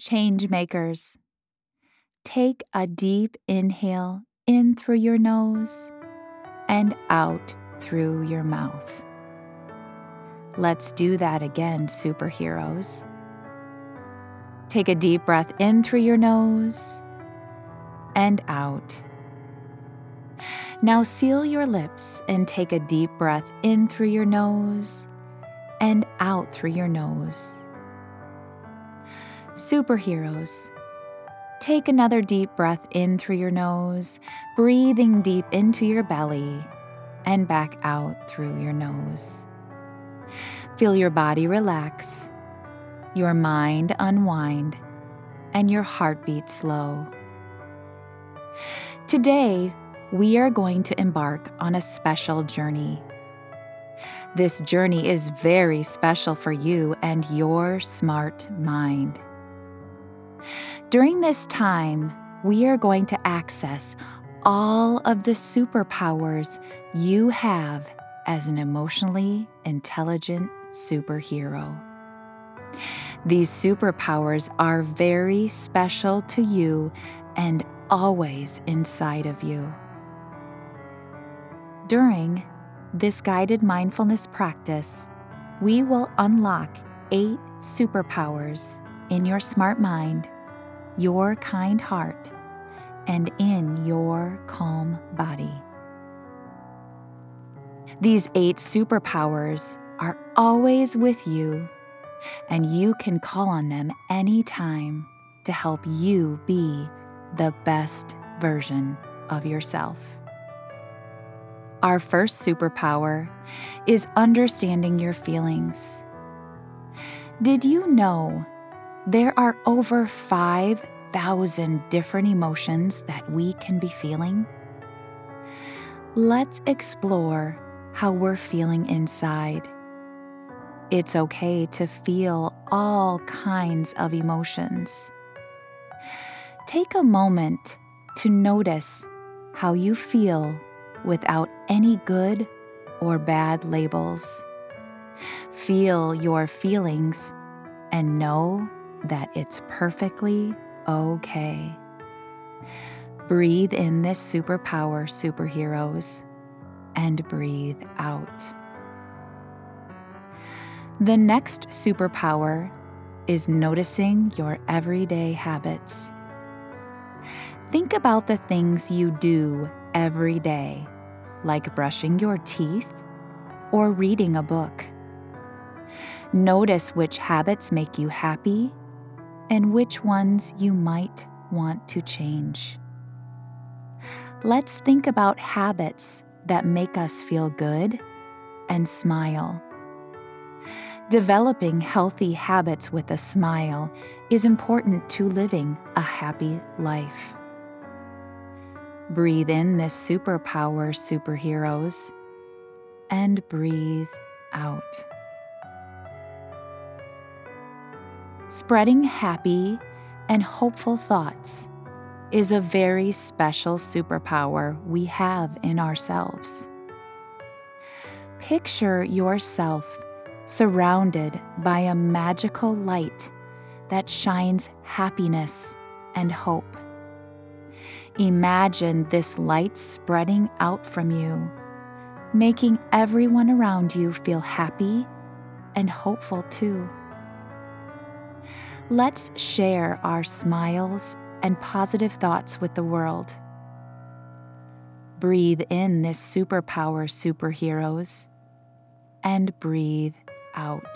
change makers. Take a deep inhale in through your nose and out through your mouth. Let's do that again, superheroes. Take a deep breath in through your nose and out. Now seal your lips and take a deep breath in through your nose and out through your nose. Superheroes, take another deep breath in through your nose, breathing deep into your belly and back out through your nose. Feel your body relax, your mind unwind, and your heartbeat slow. Today, we are going to embark on a special journey. This journey is very special for you and your smart mind. During this time, we are going to access all of the superpowers you have as an emotionally intelligent superhero. These superpowers are very special to you and always inside of you. During this guided mindfulness practice, we will unlock 8 superpowers in your smart mind, your kind heart, and in your calm body. These 8 superpowers are always with you, and you can call on them anytime to help you be the best version of yourself. Our first superpower is understanding your feelings. Did you know there are over 5,000 different emotions that we can be feeling? Let's explore how we're feeling inside. It's okay to feel all kinds of emotions. Take a moment to notice how you feel without any good or bad labels. Feel your feelings and know that it's perfectly okay. Breathe in this superpower, superheroes, and breathe out. The next superpower is noticing your everyday habits. Think about the things you do every day, like brushing your teeth or reading a book. Notice which habits make you happy and which ones you might want to change. Let's think about habits that make us feel good and smile. Developing healthy habits with a smile is important to living a happy life. Breathe in this superpower, superheroes, and breathe out. Spreading happy and hopeful thoughts is a very special superpower we have in ourselves. Picture yourself surrounded by a magical light that shines happiness and hope. Imagine this light spreading out from you, making everyone around you feel happy and hopeful too. Let's share our smiles and positive thoughts with the world. Breathe in this superpower, superheroes, and breathe out.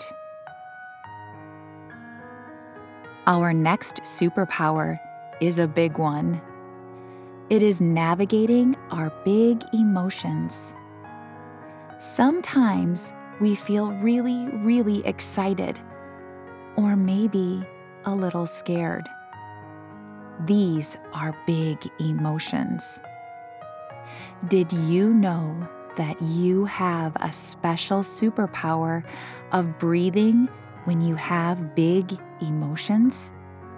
Our next superpower is a big one. It is navigating our big emotions. Sometimes we feel really, really excited, or maybe a little scared. These are big emotions. Did you know that you have a special superpower of breathing when you have big emotions?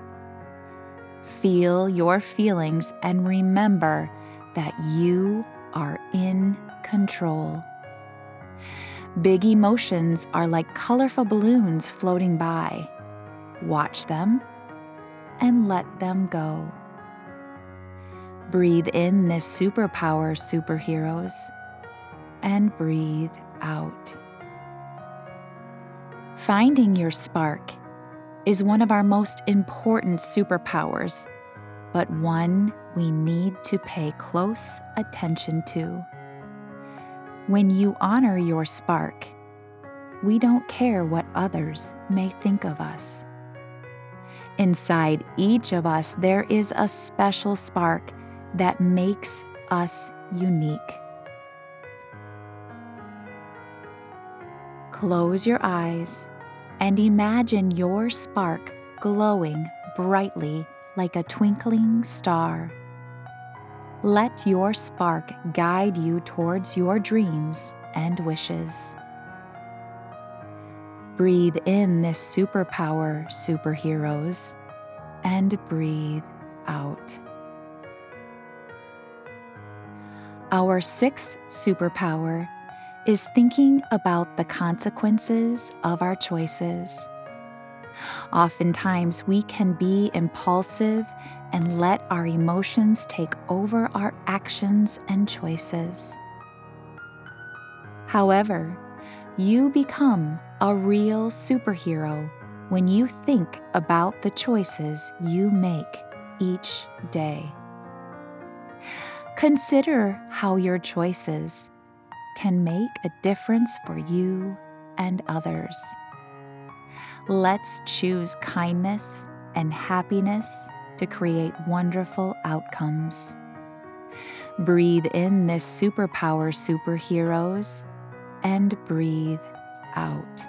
Feel your feelings and remember that you are in control. Big emotions are like colorful balloons floating by. Watch them, and let them go. Breathe in this superpower, superheroes, and breathe out. Finding your spark is one of our most important superpowers, but one we need to pay close attention to. When you honor your spark, we don't care what others may think of us. Inside each of us, there is a special spark that makes us unique. Close your eyes and imagine your spark glowing brightly like a twinkling star. Let your spark guide you towards your dreams and wishes. Breathe in this superpower, superheroes, and breathe out. Our sixth superpower is thinking about the consequences of our choices. Oftentimes, we can be impulsive and let our emotions take over our actions and choices. However, you become a real superhero when you think about the choices you make each day. Consider how your choices can make a difference for you and others. Let's choose kindness and happiness to create wonderful outcomes. Breathe in this superpower, superheroes, and breathe out.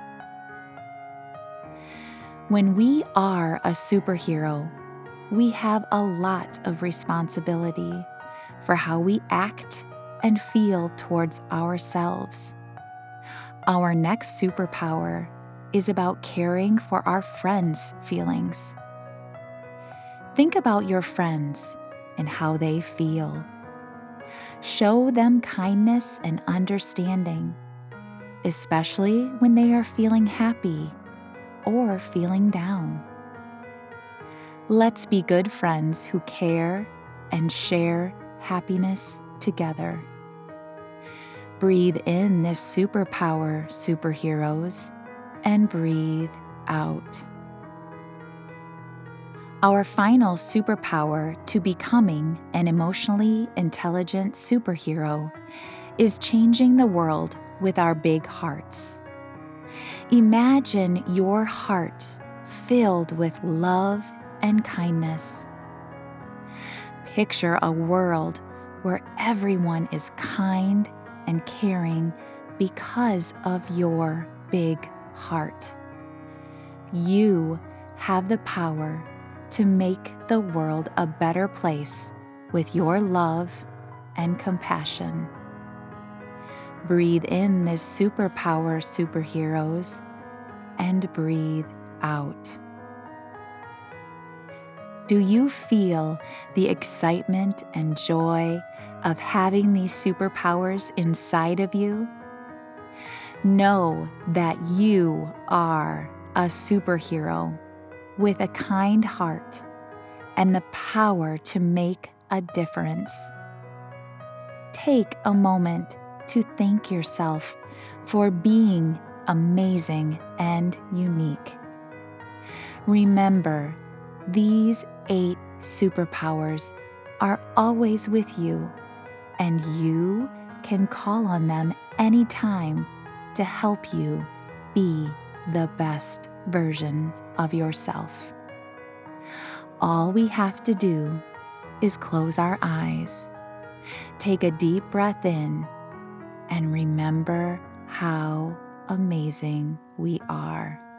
When we are a superhero, we have a lot of responsibility for how we act and feel towards ourselves. Our next superpower is about caring for our friends' feelings. Think about your friends and how they feel. Show them kindness and understanding, especially when they are feeling happy or feeling down. Let's be good friends who care and share happiness together. Breathe in this superpower, superheroes, and breathe out. Our final superpower to becoming an emotionally intelligent superhero is changing the world with our big hearts. Imagine your heart filled with love and kindness. Picture a world where everyone is kind and caring because of your big heart. You have the power to make the world a better place with your love and compassion. Breathe in this superpower, superheroes, and breathe out. Do you feel the excitement and joy of having these superpowers inside of you? Know that you are a superhero with a kind heart and the power to make a difference. Take a moment to thank yourself for being amazing and unique. Remember, these 8 superpowers are always with you, and you can call on them anytime to help you be the best version of yourself. All we have to do is close our eyes, take a deep breath in, and remember how amazing we are.